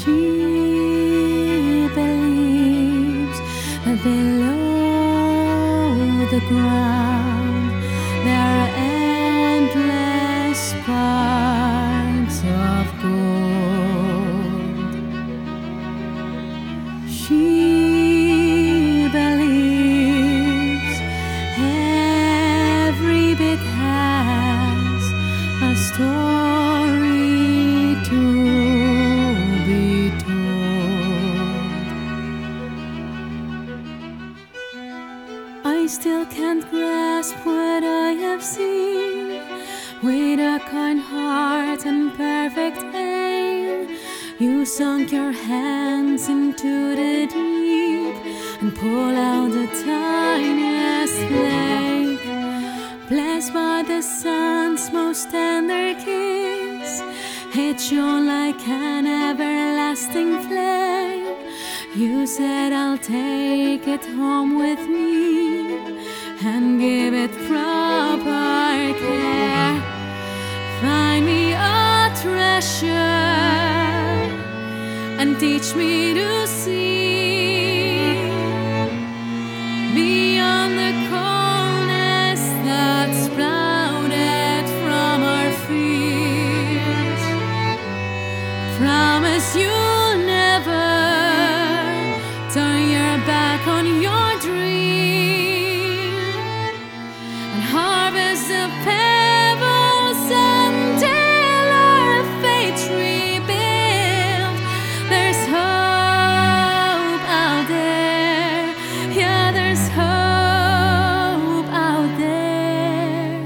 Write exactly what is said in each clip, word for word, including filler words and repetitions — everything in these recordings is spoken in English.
She believes that below the ground there are endless sparks of gold. She believes every bit has a story to be told. I still can't grasp what I have seen. With a kind heart and perfect aim, you sunk your hands into the deep and pull out the tiniest flake. Blessed by the sun's most tender kiss, it shone like an everlasting flame. You said, I'll take it home with me and give it proper care. Find me a treasure and teach me to see beyond the coldness that sprouted from our fears. Promise you'll never turn your back on your dream and harvest the pebbles until our fate's rebuilt. There's hope out there, yeah, there's hope out there.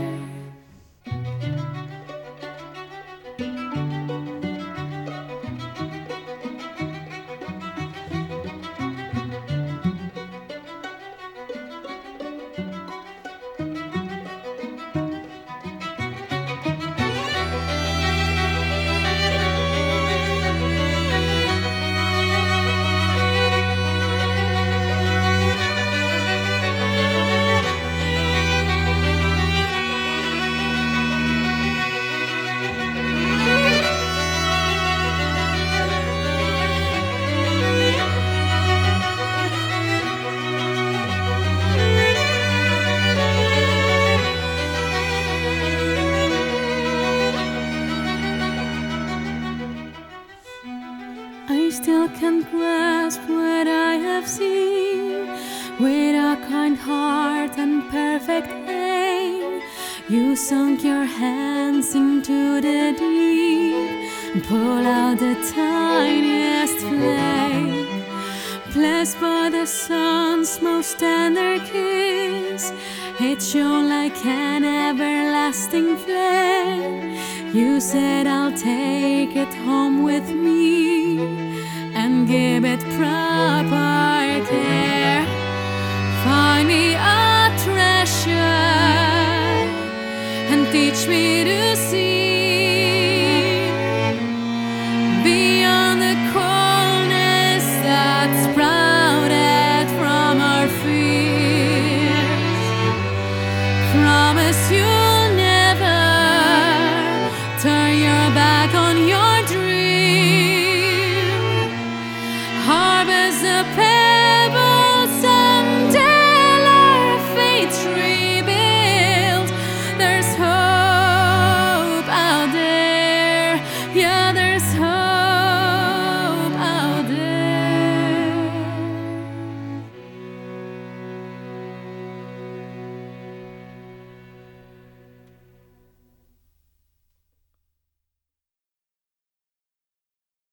I still can't grasp what I have seen. With a kind heart and perfect aim, you sunk your hands into the deep and pull out the tiniest flake. Blessed by the sun's most tender kiss, it shone like an everlasting flame. You said, I'll take it home with me and give it proper care. Find me a treasure and teach me to see